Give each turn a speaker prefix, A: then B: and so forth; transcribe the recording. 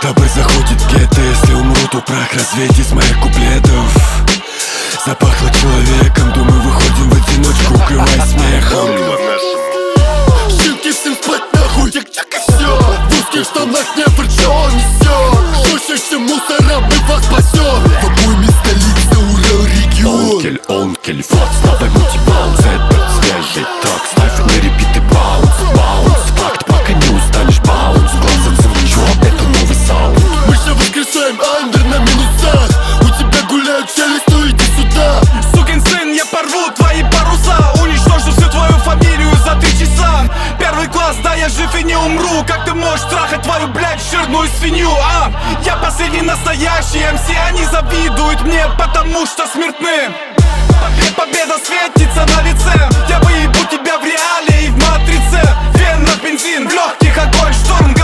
A: тобой заходит гетто. Если умру, то прах развеять из моих куплетов. Запахло человеком, думаю, выходим в одиночку, укрываясь смехом.
B: Щенки, всем спать нахуй, тик-так и все. В узких штанах не что он несет. Шущащим мусором мы вас спасем. В обойме столица, Урал, регион.
A: Онкель, вот снова мультибаунс. Это свежий трак, ставь на репит и баунс. Факт, пока не устанешь, баунс. Глазом замечу, это новый саунд.
B: Мы же воскрешаем андер на минусах. У тебя гуляют челюсть, ну иди сюда.
C: Сукин сын, я порву твои паруса. Уничтожу всю твою фамилию за 3 часа. Первый класс, да я жив и не умру. Как ты можешь трахать твою, блядь, жирную свинью, а? Я последний настоящий МС, они завидуют мне, потому что смертны. Победа светится на лице. Я выебу тебя в реале и в матрице. В венах бензин, в легких огонь, шторм